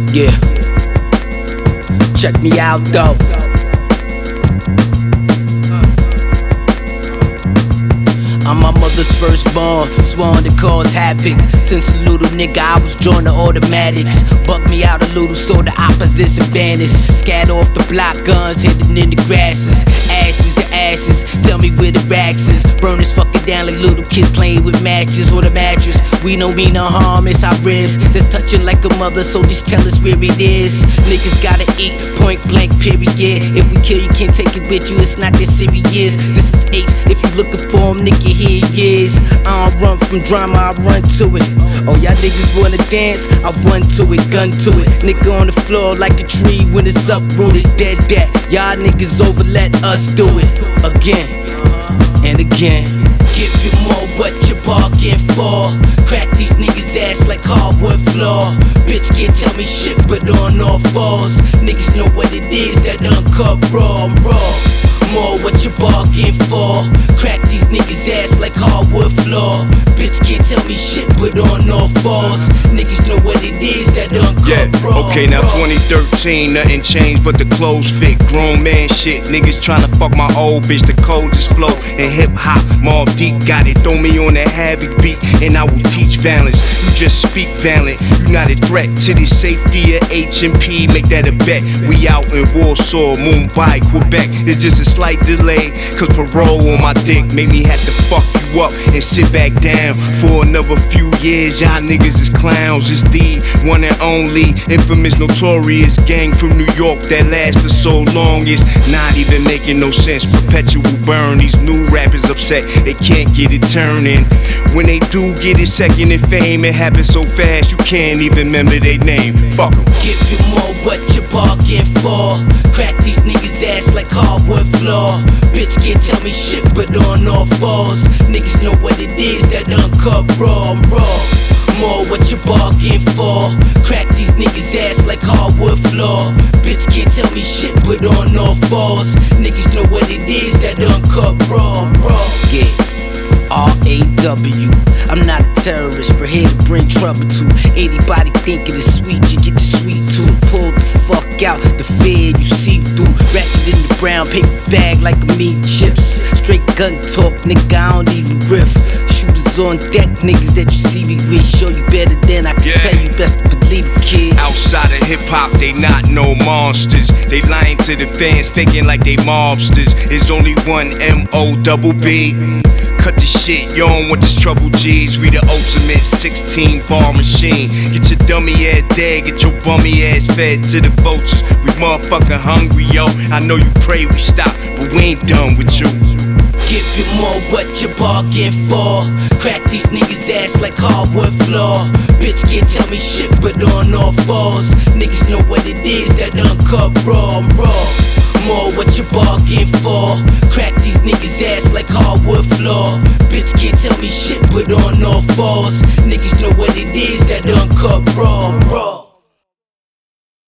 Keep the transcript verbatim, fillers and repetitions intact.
Yeah. Check me out though. I'm my mother's firstborn, sworn to cause havoc. Since a little nigga I was joined the automatics. Buck me out a little so the opposition vanish. Scatter off the block, guns hidden in the grasses. Ashes to ashes, tell me where the racks is. Burn this fucker down like little kids playing with matches or the mattress. We don't mean no harm, it's our ribs that's touching like a mother, so just tell us where it is. Niggas gotta eat, point blank period. If we kill you can't take it with you, it's not that serious. This is H, if you looking for him, nigga, here he is. I don't run from drama, I run to it. Oh, y'all niggas wanna dance? I run to it, gun to it. Nigga on the floor like a tree when it's uprooted. Dead that, y'all niggas over, let us do it. Again, and again. Give you more what you bargain for. Crack these niggas ass like hardwood floor. Bitch can't tell me shit but on all fours. Niggas know what it is, that uncut raw, I'm raw. More what you bargain for. Crack these niggas ass like hardwood floor. Bitch can't tell me shit but on all fours. Niggas know what it is, that uncut yeah. raw. Okay, now twenty thirteen, nothing changed but the clothes fit. Grown man shit, niggas tryna fuck my old bitch. The coldest flow and hip hop, Mobb Deep got it. Throw me on that havoc beat and I will teach balance. You just speak violent, you not a threat to the safety of H and P. Make that a bet. We out in Warsaw, Mumbai, Quebec. It's just a slight delay, cause parole on my dick made me have to fuck you up and sit back down for another few years. Y'all niggas is clowns. It's the one and only infamous notorious gang from New York that lasts for so long. It's not even making no sense. Perpetual burn. These new rappers upset they can't get it turning. When they do get it second in fame, it happens so fast you can't even remember their name. Fuck 'em. Give you more what you bargain for. Crack these niggas ass like hardwood floor. Bitch can't tell me shit but on all fours. Niggas know what it is, that uncut raw, I'm raw. More what you bargain for. Crack these niggas ass like hardwood floor. Bitch can't tell me shit but on all fours. Niggas know what it is, that uncut raw, I'm raw. Yeah. R A W. I'm not a terrorist, but here to bring trouble to anybody thinking it's sweet. You get the sweet too. Pull the fuck out the fear you see through. Ratchet in the brown paper bag like a meat chips. Straight gun talk, nigga, I don't even riff. Shooters on deck, niggas that you see me with. Show you better than I can yeah. tell you, best to believe it, kid. Outside of hip hop, they not no monsters. They lying to the fans, faking like they mobsters. It's only one M O double B. Cut the shit, you don't want this trouble, G's. We the ultimate sixteen bar machine. Get your dummy ass dead, get your bummy ass fed to the vultures. We motherfucking hungry, yo. I know you pray we stop, but we ain't done with you. Give you more what you bargain for. Crack these niggas ass like hardwood floor. Bitch can't tell me shit but on all fours. Niggas know what it is, that uncut raw, I'm raw. More what you bargain for. Crack these niggas ass like hardwood floor. Bitch can't tell me shit but on all fours. Niggas know what it is, that uncut raw, raw.